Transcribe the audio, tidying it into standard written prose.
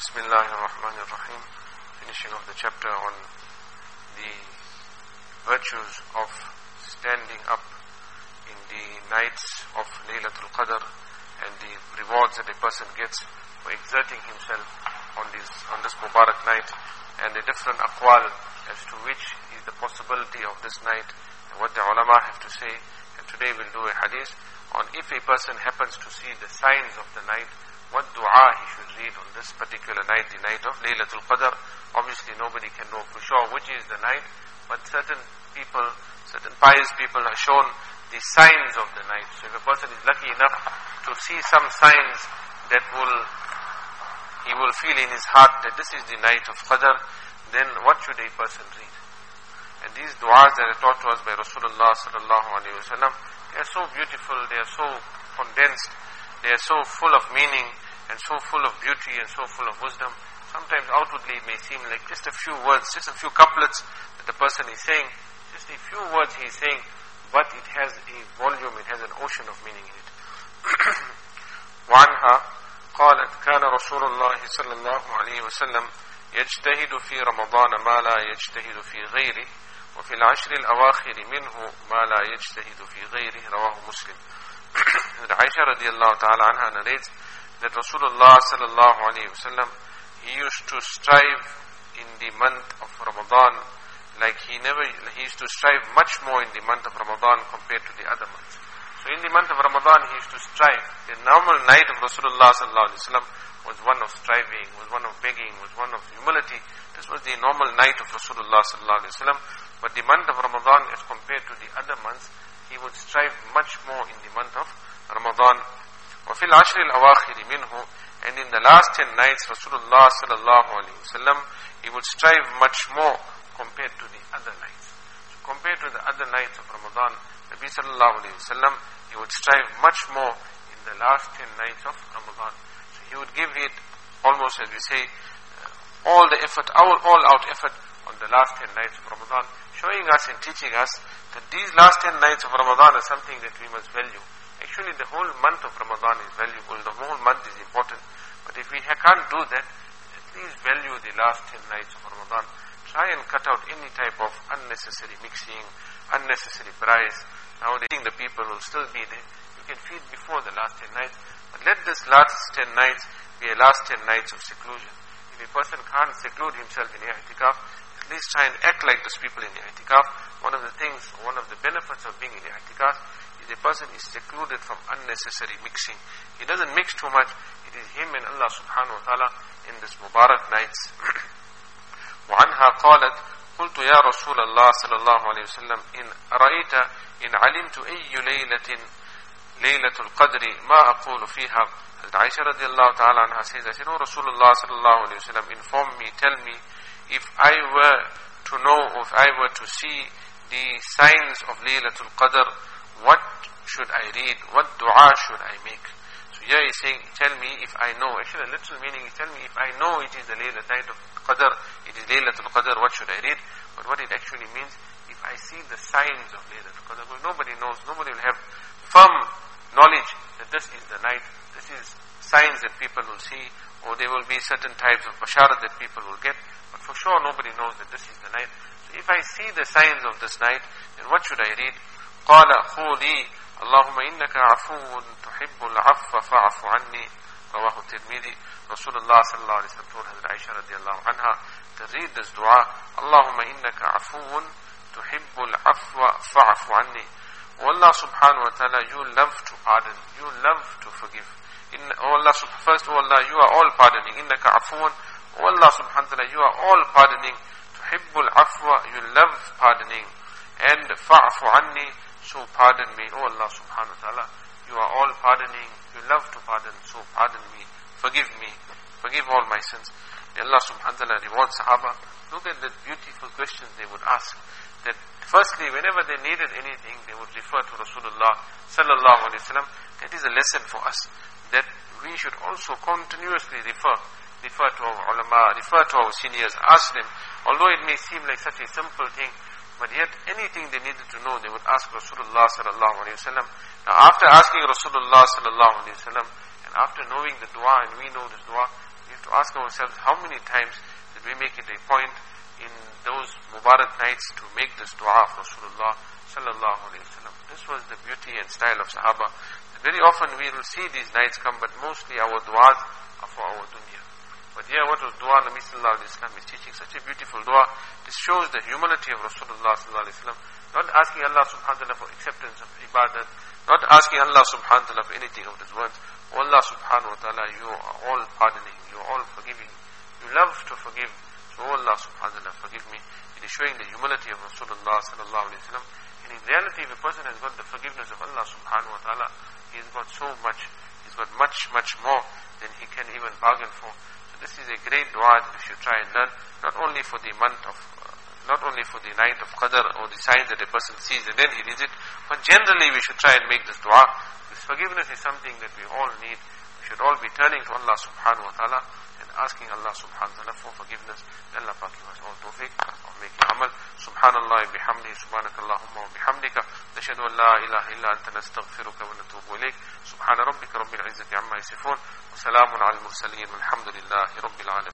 Bismillahirrahmanirrahim. Finishing of the chapter on the virtues of standing up in the nights of Laylatul Qadr and the rewards that a person gets for exerting himself on this Mubarak night, and the different aqwal as to which is the possibility of this night and what the ulama have to say. And today we'll do a hadith on if a person happens to see the signs of the night, what dua he should read on this particular night, the night of Laylatul Qadr. Obviously nobody can know for sure which is the night, but certain people, certain pious people have shown the signs of the night. So if a person is lucky enough to see some signs that he will feel in his heart that this is the night of Qadr, then what should a person read? And these du'as that are taught to us by Rasulullah sallallahu alaihi wasallam, they are so beautiful, they are so condensed, they are so full of meaning and so full of beauty and so full of wisdom. Sometimes outwardly it may seem like just a few words, just a few couplets that the person is saying, just a few words he is saying, but it has a volume, it has an ocean of meaning in it. وعنها قالت كان رسول الله صلى الله عليه وسلم يجتهد في رمضان ما لا يجتهد في غيره وفي العشر الأواخر منه ما لا يجتهد في غيره رواه مسلم. Aisha radiallahu ta'ala anha narrates that Rasulullah sallallahu alayhi wasallam, he used to strive in the month of Ramadan like he used to strive much more in the month of Ramadan compared to the other months. So in the month of Ramadan he used to strive. The normal night of Rasulullah sallallahu alayhi wasallam was one of striving, was one of begging, was one of humility. This was the normal night of Rasulullah sallallahu alayhi wasallam. But the month of Ramadan as compared to the other months, he would strive much more in the month of Ramadan. وَفِي الْعَشْرِ الْأَوَاخِرِ مِنْهُ, and in the last 10 nights, Rasulullah sallallahu alayhi wasallam, he would strive much more compared to the other nights. So compared to the other nights of Ramadan, Nabi sallallahu alayhi wasallam, he would strive much more in the last 10 nights of Ramadan. So he would give it almost, as we say, all the effort, all out effort on the last 10 nights of Ramadan, showing us and teaching us that these last 10 nights of Ramadan are something that we must value. Actually, the whole month of Ramadan is valuable, the whole month is important. But if we can't do that, at least value the last 10 nights of Ramadan. Try and cut out any type of unnecessary mixing, unnecessary price. Nowadays, the people will still be there. You can feed before the last 10 nights. But let this last 10 nights be a last 10 nights of seclusion. If a person can't seclude himself in i'tikaf, at least try and act like those people in i'tikaf. One of the things, one of the benefits of being in i'tikaf is a person is secluded from unnecessary mixing. He doesn't mix too much. It is him and Allah subhanahu wa ta'ala in this Mubarak nights. وعنها قالت قلت يا رسول الله صلى الله عليه وسلم إن رأيت إن علمت أي ليلة القدر ما أقول فيها. Aisha radiallahu ta'ala anha says, I said, oh Rasulullah sallallahu alayhi wa sallam, inform me, tell me, if I were to know, or if I were to see the signs of Laylatul Qadr, what should I read? What dua should I make? So here he's saying, tell me if I know. Actually, the literal meaning is, tell me if I know it is the night of Qadr, it is Laylatul Qadr, what should I read? But what it actually means, if I see the signs of Laylatul Qadr, well, nobody knows, nobody will have firm knowledge that this is the night, this is signs that people will see, or there will be certain types of basharat that people will get, but for sure nobody knows that this is the night. So if I see the signs of this night, then what should I read? قال خولي اللهم إنك عفو تحب العفو فاعف عني رواه الترمذي. Rasulullah sallallahu alaihi wasallam told Hazrat Aisha radiallahu anha to read this dua, اللهم إنك عفو تحب العفو فاعف عني. Oh Allah subhanahu wa ta'ala, you love to pardon, you love to forgive. First, oh Allah, you are all pardoning. Innaka afuun. Oh Allah subhanahu wa ta'ala, you are all pardoning. Tuhibbul afwa, you love pardoning. And fa'afu anni, so pardon me. Oh Allah subhanahu wa ta'ala, you are all pardoning, you love to pardon, so pardon me, forgive all my sins. May Allah subhanahu wa ta'ala reward Sahaba. Look at the beautiful questions they would ask. That firstly, whenever they needed anything, they would refer to Rasulullah sallallahu alaihi wasallam. That is a lesson for us, that we should also continuously refer to our ulama, refer to our seniors, ask them. Although it may seem like such a simple thing, but yet anything they needed to know, they would ask Rasulullah sallallahu alaihi wasallam. Now after asking Rasulullah sallallahu alaihi wasallam, and after knowing the dua, and we know this dua, we have to ask ourselves, how many times did we make it a point in those Mubarak nights to make this dua of Rasulullah sallallahu alayhi wa sallam. This was the beauty and style of Sahaba. Very often we will see these nights come, but mostly our du'as are for our dunya. But here what was dua? Nabi sallallahu alayhi wa sallam is teaching such a beautiful dua. This shows the humility of Rasulullah sallallahu alayhi wa sallam. Not asking Allah subhanahu wa ta'ala for acceptance of ibadat, not asking Allah subhanahu wa ta'ala for anything of these words. Oh Allah subhanahu wa ta'ala, you are all pardoning, you are all forgiving. You love to forgive. So oh Allah subhanahu wa ta'ala, forgive me. It is showing the humility of Rasulullah sallallahu alayhi wa sallam. And in reality, if a person has got the forgiveness of Allah subhanahu wa ta'ala, he's got so much, he's got much, much more than he can even bargain for. So this is a great dua that we should try and learn, not only for the month of, not only for the night of Qadr or the signs that a person sees and then he reads it, but generally we should try and make this dua. This forgiveness is something that we all need. We should all be turning to Allah subhanahu wa ta'ala and asking Allah subhanahu wa ta'ala for forgiveness. Allah Pak give us all tawfiq of making amal. Subhanallah bihamdihi, subhanakallahumma wa bihamdika, nashhadu an la ilaha illa anta nastaghfiruka wa natubu ilayk. Subhana rabbika rabbil izzati amma yasifun, wa salamun ala al-mursaleen, walhamdulillahi rabbil alamin.